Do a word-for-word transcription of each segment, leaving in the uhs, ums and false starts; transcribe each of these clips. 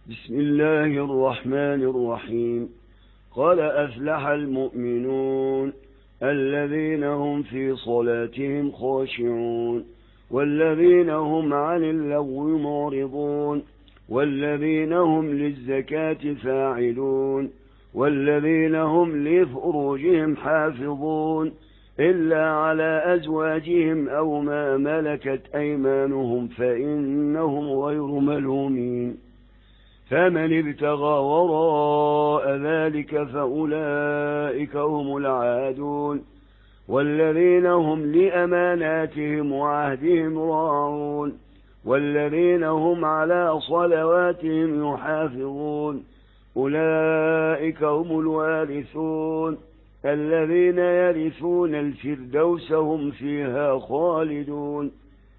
بسم الله الرحمن الرحيم. قد أفلح المؤمنون الذين هم في صلاتهم خاشعون والذين هم عن اللغو معرضون والذين هم للزكاة فاعلون والذين هم لفروجهم حافظون إلا على أزواجهم أو ما ملكت أيمانهم فإنهم غير ملومين. فمن ابتغى وراء ذلك فأولئك هم العادون والذين هم لأماناتهم وعهدهم راعون والذين هم على صلواتهم يحافظون أولئك هم الوارثون الذين يرثون الفردوس هم فيها خالدون.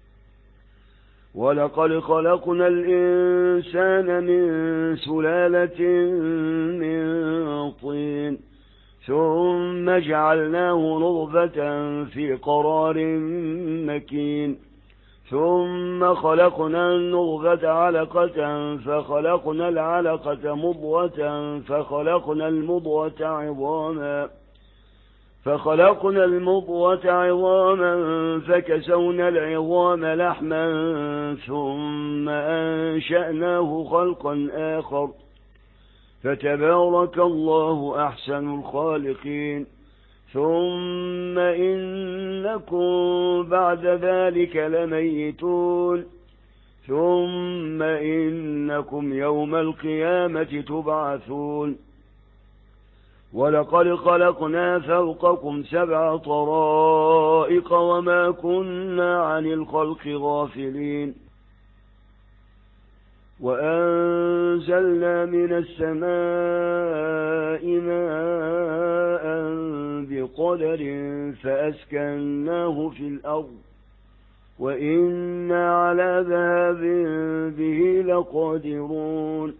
ولقد خلقنا الإنسان من سلالة من طين ثم جعلناه نطفة في قرار مكين ثم خلقنا النطفة علقة فخلقنا العلقة مضغة فخلقنا المضغة عظاما فخلقنا المضغة عظاما فكسونا العظام لحما ثم أنشأناه خلقا آخر فتبارك الله أحسن الخالقين. ثم إنكم بعد ذلك لميتون ثم إنكم يوم القيامة تبعثون. ولقد خلقنا فوقكم سبع طرائق وما كنا عن الخلق غافلين. وأنزلنا من السماء ماء بقدر فأسكناه في الأرض وإنا على ذهاب به لقادرون.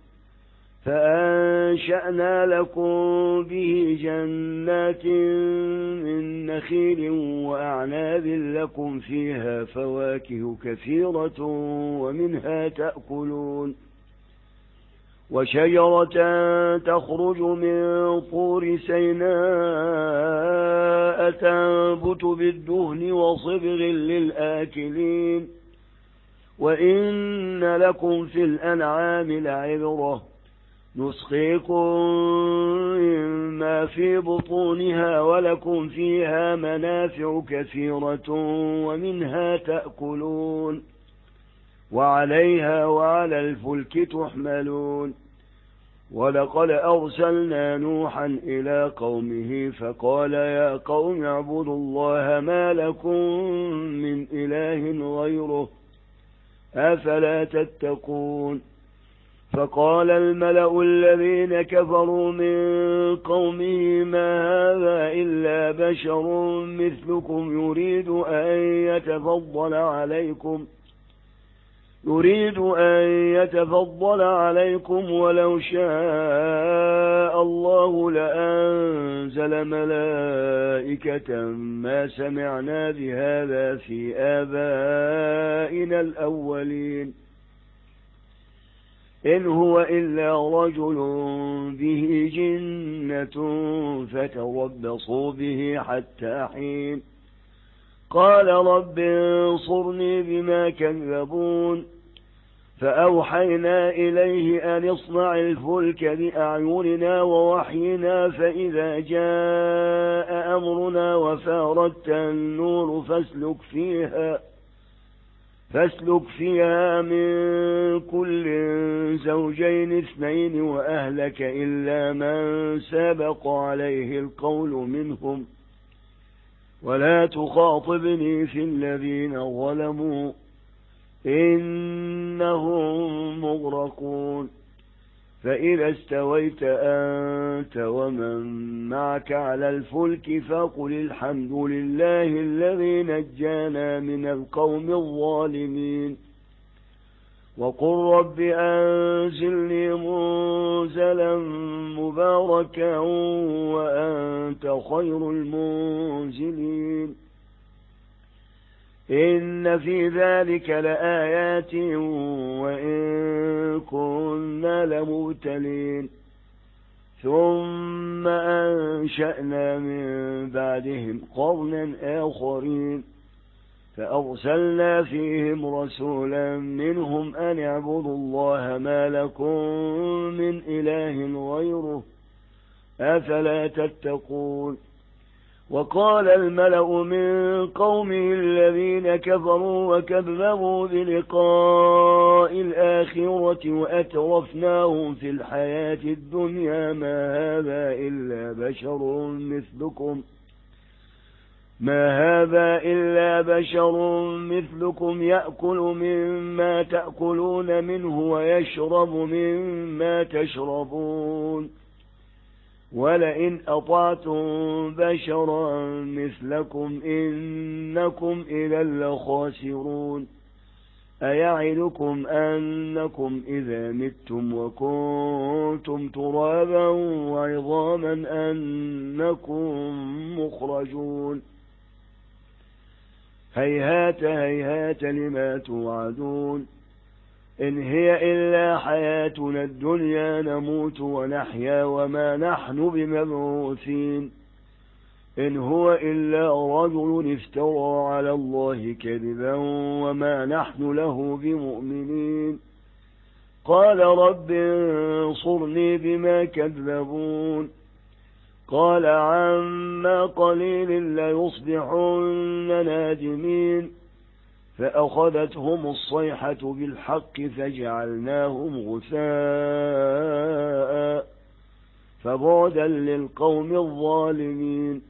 فأنشأنا لكم به جنات من نخيل وأعناب لكم فيها فواكه كثيرة ومنها تأكلون وشجرة تخرج من طور سيناء تنبت بالدهن وصبغ للآكلين. وإن لكم في الأنعام لعبرة نسقيكم مما في بطونها ولكم فيها منافع كثيرة ومنها تأكلون وعليها وعلى الفلك تحملون. ولقد أرسلنا نوحا إلى قومه فقال يا قوم اعبدوا الله ما لكم من إله غيره أفلا تتقون. فقال الملأ الذين كفروا من قومه ما هذا إلا بشر مثلكم يريد أن يتفضل عليكم يريد أن يتفضل عليكم ولو شاء الله لأنزل ملائكة ما سمعنا بهذا في آبائنا الأولين إن هو إلا رجل به جنة فتربصوا به حتى حين. قال رب انصرني بما كذبون. فأوحينا إليه أن اصنع الفلك بأعيننا ووحينا فإذا جاء أمرنا وفاردت النور فاسلك فيها فاسلك فيها من كل زوجين اثنين وأهلك إلا من سبق عليه القول منهم ولا تخاطبني في الذين ظلموا إنهم مغرقون. فإذا استويت أنت ومن معك على الفلك فقل الحمد لله الذي نجانا من القوم الظالمين. وقل رب أنزلني منزلا مباركا وأنت خير المنزلين. إن في ذلك لآيات وإن كنا إنا لمبتلين ثم أنشأنا من بعدهم قرنا آخرين فأرسلنا فيهم رسولا منهم أن اعبدوا الله ما لكم من إله غيره أفلا تتقون وقال الملأ من قومه الذين كفروا وكذبوا بلقاء الآخرة وأترفناهم في الحياة الدنيا ما هذا إلا بشر مثلكم ما هذا إلا بشر مثلكم يأكل مما تأكلون منه ويشرب مما تشربون ولئن أطعتم بشرا مثلكم إنكم إذا لخاسرون أيعدكم أنكم إذا متم وكنتم ترابا وعظاما أنكم مخرجون هيهات هيهات لما توعدون إن هي إلا حياتنا الدنيا نموت ونحيا وما نحن بمبعوثين إن هو إلا رجل افترى على الله كذبا وما نحن له بمؤمنين قال رب انصرني بما كذبون قال عما قليل ليصبحن نادمين فأخذتهم الصيحة بالحق فجعلناهم غثاء فبعدا للقوم الظالمين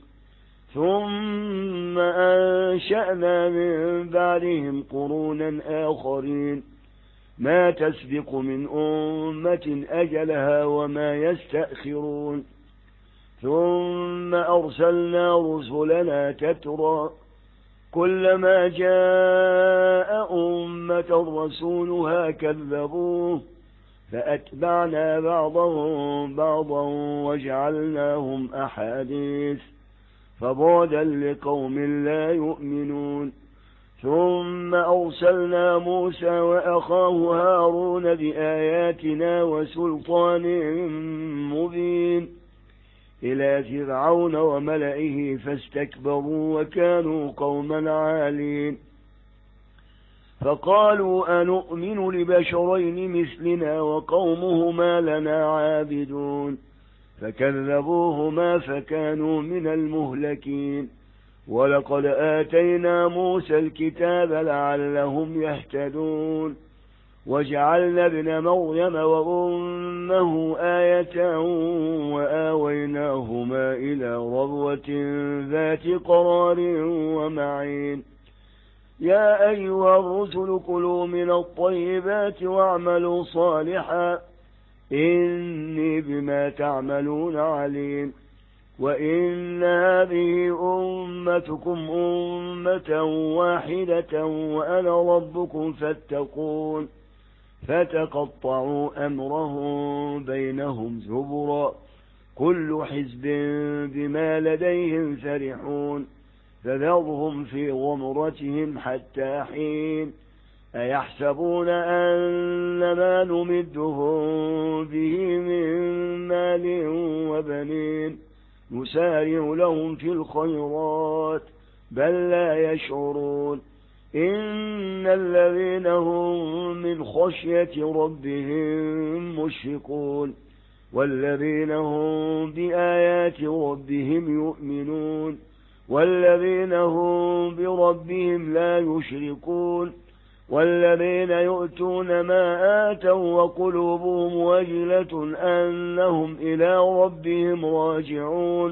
ثم أنشأنا من بعدهم قرونا آخرين ما تسبق من أمة أجلها وما يستأخرون ثم أرسلنا رسلنا تترى كلما جاء أمة رسولها كذبوه فأتبعنا بعضهم بعضا وجعلناهم أحاديث فبعدا لقوم لا يؤمنون ثم أرسلنا موسى وأخاه هارون بآياتنا وسلطان مبين إلى فرعون وملئه فاستكبروا وكانوا قوما عالين فقالوا أنؤمن لبشرين مثلنا وقومهما لنا عابدون فكذبوهما فكانوا من المهلكين ولقد آتينا موسى الكتاب لعلهم يهتدون وجعلنا ابن مريم وأمه آية وآويناهما إلى ربوة ذات قرار ومعين يا أيها الرسل كلوا من الطيبات واعملوا صالحا إني بما تعملون عليم وإن هذه أمتكم أمة واحدة وأنا ربكم فاتقون فتقطعوا أمرهم بينهم زبرا كل حزب بما لديهم فرحون فذرهم في غمرتهم حتى حين أيحسبون أن ما نمدهم به من مال وبنين نسارع لهم في الخيرات بل لا يشعرون إن الذين هم من خشية ربهم مشفقون والذين هم بآيات ربهم يؤمنون والذين هم بربهم لا يشركون والذين يؤتون ما آتوا وقلوبهم وجلة أنهم إلى ربهم راجعون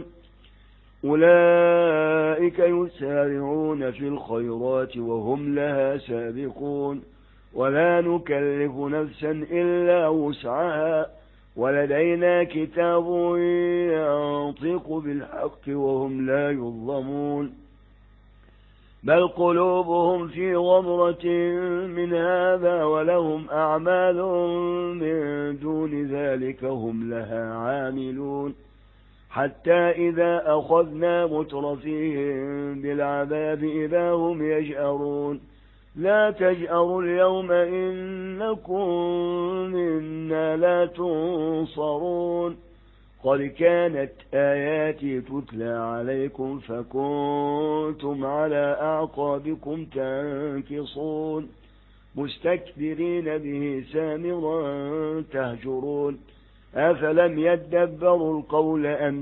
أولئك يسارعون في الخيرات وهم لها سابقون ولا نكلف نفسا إلا وسعها ولدينا كتاب ينطق بالحق وهم لا يظلمون بل قلوبهم في غمرة من هذا ولهم أعمال من دون ذلك هم لها عاملون حتى إذا أخذنا مترفيهم بالعذاب إذا هم يجأرون لا تجأروا اليوم إنكم منا لا تنصرون قد كانت آياتي تتلى عليكم فكنتم على أعقابكم تنكصون مستكبرين به سامرا تهجرون أفلم يدبروا القول أم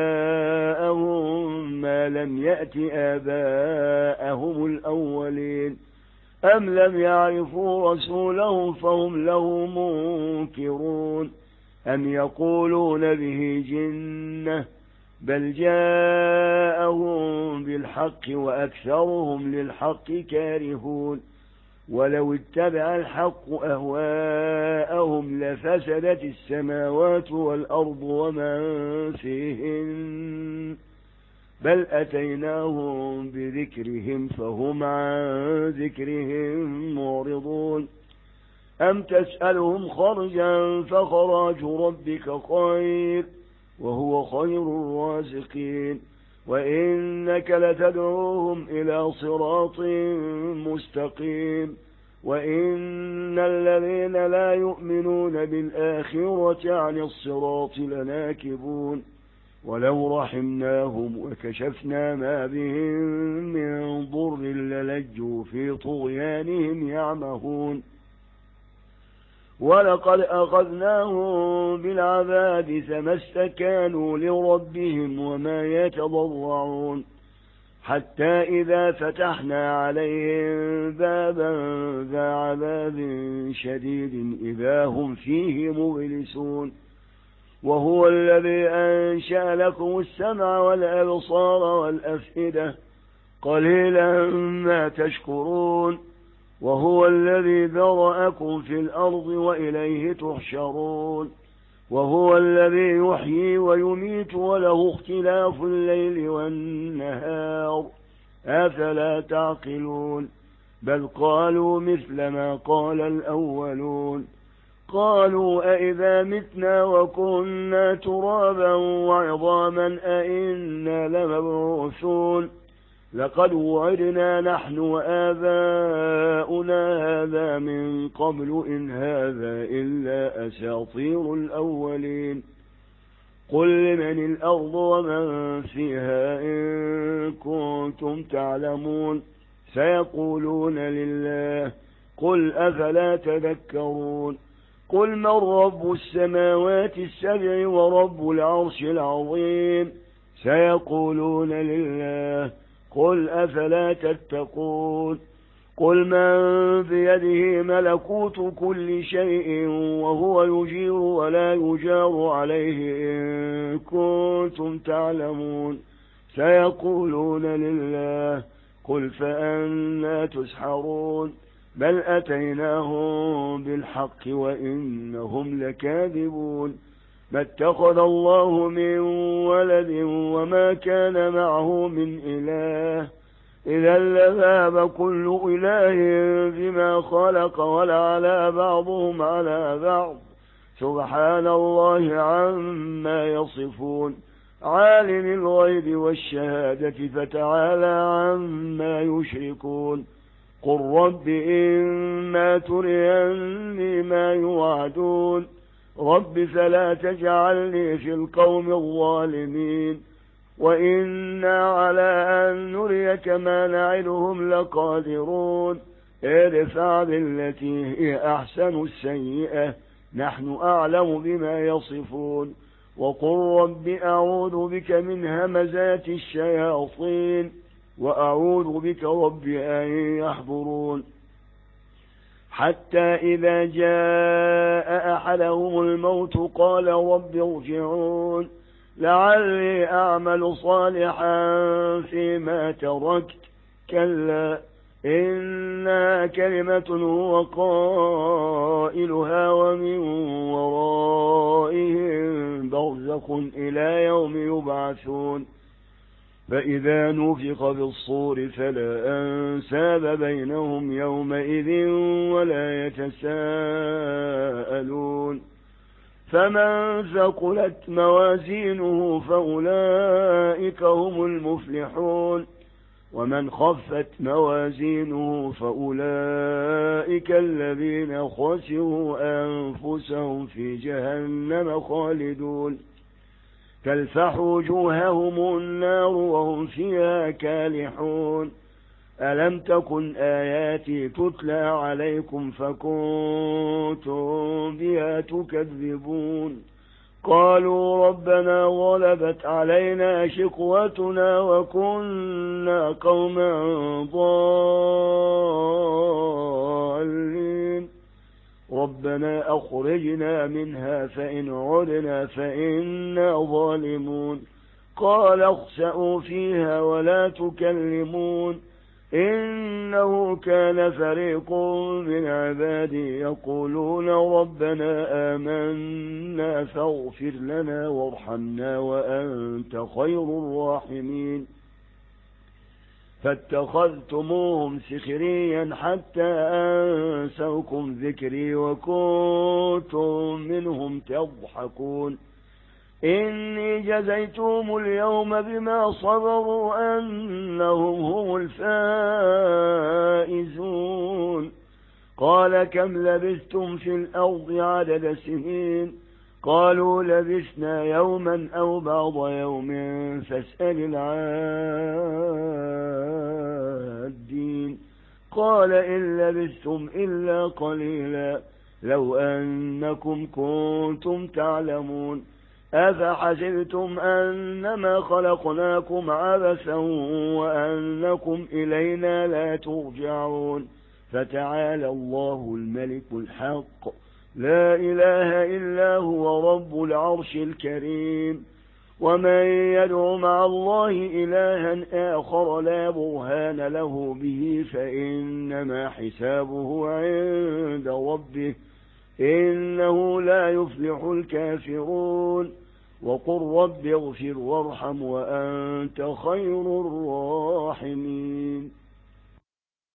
جاءهم ما لم يأت آباءهم الأولين أم لم يعرفوا رسولهم فهم له منكرون أم يقولون به جنة بل جاءهم بالحق وأكثرهم للحق كارهون ولو اتبع الحق أهواءهم لفسدت السماوات والأرض ومن فيهن بل أتيناهم بذكرهم فهم عن ذكرهم معرضون أم تسألهم خرجا فخراج ربك خير وهو خير الرازقين وإنك لتدعوهم إلى صراط مستقيم وإن الذين لا يؤمنون بالآخرة عن الصراط لناكبون ولو رحمناهم وكشفنا ما بهم من ضر للجوا في طغيانهم يعمهون ولقد أخذناهم بالعذاب فما استكانوا لربهم وما يتضرعون حتى إذا فتحنا عليهم بابا ذا عذاب شديد إذا هم فيه مبلسون وهو الذي أنشأ لكم السمع والأبصار والأفئدة قليلا ما تشكرون وهو الذي ذرأكم في الأرض وإليه تحشرون وهو الذي يحيي ويميت وله اختلاف الليل والنهار أفلا تعقلون بل قالوا مثل ما قال الأولون قالوا أئذا متنا وكنا ترابا وعظاما أئنا لمبعوثون لقد وعدنا نحن وآباؤنا هذا من قبل إن هذا إلا أساطير الأولين قل لمن الأرض ومن فيها إن كنتم تعلمون سيقولون لله قل أفلا تذكرون قل من رب السماوات السبع ورب العرش العظيم سيقولون لله قل أفلا تتقون قل من بيده ملكوت كل شيء وهو يجير ولا يجار عليه إن كنتم تعلمون سيقولون لله قل فأنا تسحرون بل أتيناهم بالحق وإنهم لكاذبون ما اتخذ الله من ولد وما كان معه من إله إذا لذهب كل إله بما خلق ولعلى بعضهم على بعض سبحان الله عما يصفون عالم الغيب والشهادة فتعالى عما يشركون قل رب إما تريني ما يوعدون رب فلا تجعلني في القوم الظالمين وإنا على أن نريك ما نعدهم لقادرون ادفع بالتي هي أحسن السيئة نحن أعلم بما يصفون وقل رب أعوذ بك من همزات الشياطين وأعوذ بك رب أن يحضرون حتى إذا جاء أحدهم الموت قال رب ارجعون لعلي أعمل صالحا فيما تركت كلا إنها كلمة هو قائلها ومن ورائهم برزخ إلى يوم يبعثون فإذا نفخ في الصور فلا أنساب بينهم يومئذ ولا يتساءلون فمن ثقلت موازينه فأولئك هم المفلحون ومن خفت موازينه فأولئك الذين خسروا أنفسهم في جهنم خالدون تلفح وجوههم النار وهم فيها كالحون ألم تكن آياتي تتلى عليكم فكنتم بها تكذبون قالوا ربنا غلبت علينا شقوتنا وكنا قوما ضالين ربنا أخرجنا منها فإن عدنا فإنا ظالمون قال اخسئوا فيها ولا تكلمون إنه كان فريق من عبادي يقولون ربنا آمنا فاغفر لنا وارحمنا وأنت خير الراحمين فاتخذتموهم سخريا حتى أنسوكم ذكري وكنتم منهم تضحكون إني جزيتهم اليوم بما صبروا أنهم هم الفائزون قال كم لبثتم في الأرض عدد سنين قالوا لبثنا يوما أو بعض يوم فاسأل العادين قال إن لبثتم إلا قليلا لو أنكم كنتم تعلمون أفحسبتم أنما خلقناكم عبثا وأنكم إلينا لا ترجعون فتعالى الله الملك الحق لا إله إلا هو رب العرش الكريم ومن يدعو مع الله إلها آخر لا برهان له به فإنما حسابه عند ربه إنه لا يفلح الكافرون وقل رب اغفر وارحم وأنت خير الراحمين